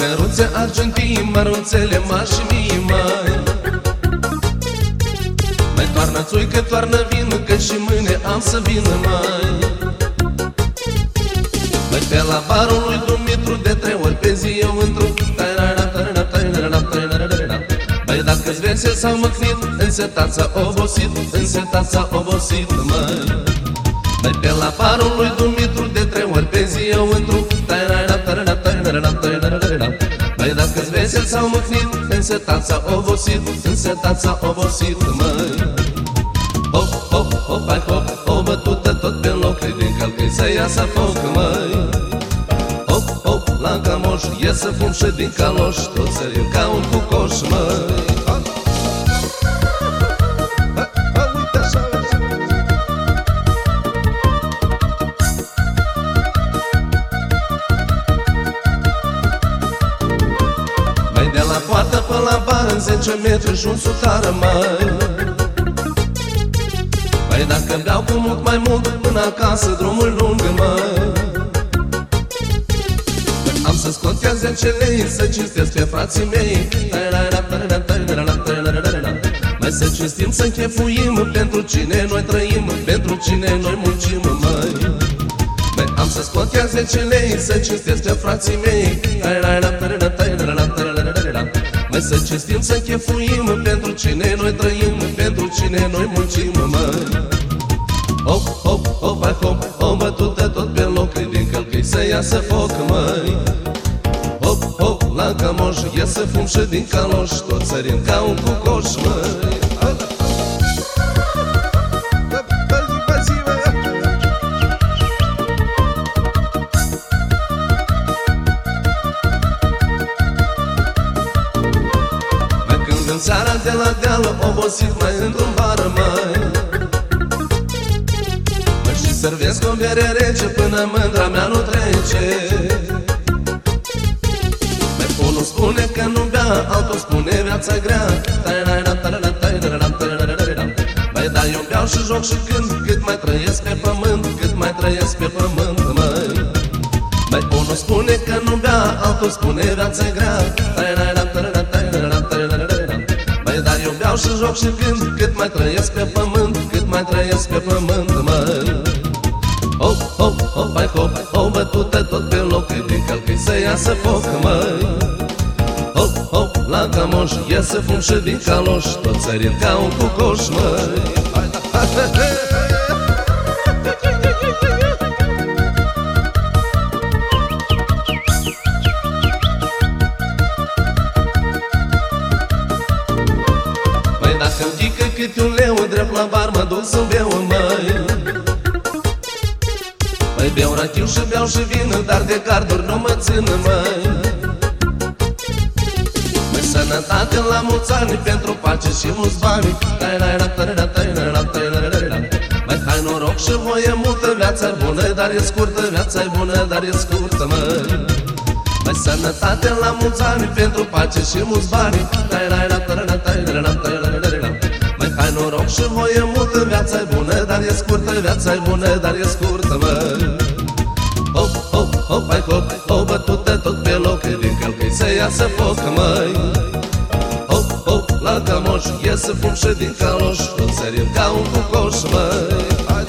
Căruțe argintii, mărunțele mari și mii, măi. Mai toarnă țuică, toarnă vină, că și mâine am să vină, măi. Mai pe la barul lui Dumitru, de 3 ori pe zi eu într-un băi, dacă-ți vesel s-au măcnit, însetat s-a obosit, însetat s-a obosit, măi. Băi, pe la barul lui Dumitru, de 3 ori pe zi eu într-un băi, dacă-ți vesel s-au măcnit, însetat s-a obosit, însetat s-a obosit, măi. Hop, hop, hop, hai hop, o bătută tot pe loc, din călcâi să iasă foc, măi. Hop, hop, la camoș, ies să fum și din caloș, tot sărim ca un cucoș, măi. Mai de la poartă până la bar, în 10 metri și un sutară, măi. Păi dacă beau cu mult mai mult, până acasă drumul lung, măi. Am să scot chiar 10 lei, să cinstesc pe frații mei. Mai să cinstim, să închefuim, pentru cine noi trăim, pentru cine noi muncim, măi. Mai am să scot chiar 10 lei, să cinstesc pe frații mei. Mai să cinstim, să închefuim, pentru cine noi trăim, pentru cine noi muncim, măi. Hop, hop, hop, hai hop, o bătută tot pe loc, din călcâi să iasă foc, măi. Hop, hop, la camoș, ies să fum și din caloș, tot sărim ca un cucoș, măi. În seara de la deală, obosit mai într-un bară, măi. Măi, și servesc o bere rece, până mândra mea nu trece. Măi, unul spune că nu bea, altul spune viața grea. Măi, dar eu beau și joc și cânt, cât mai trăiesc pe pământ, cât mai trăiesc pe pământ, măi. Măi, unul spune că nu bea, altul spune viața grea. Dar eu beau și joc și cânt, cât mai trăiesc pe pământ, cât mai trăiesc pe pământ, măi. Hop, hop, hop, hai hop, o bătută tot pe loc, din călcâi să iasă foc, măi. Hop, hop, la camoș, ies să fum și din caloș, tot sărim ca un cucoș, măi. Dacă-mi chică câte un leu, drept la bar mă duc să-mi beau, măi. Măi, beau rachiu și beau și vină, dar de carduri nu mă țin, măi. Măi, sănătate la mulți ani, pentru pace și mulți bani. Măi, hai noroc și voie multă, viața-i bună, dar e scurtă, viața-i bună, dar e scurtă, măi. Măi, sănătate la mulți ani, pentru pace și mulți bani. Măi, hai noroc și voie multă, viața-i bună, dar e scurtă, viața-i bună, dar e scurtă, măi. Hop, hop, hop, hai hop, o bătută tot pe loc, din călcâi să iasă foc, măi. Hop, hop, la camoș, ies să fum și din caloș, tot sărim ca un cucoș, măi.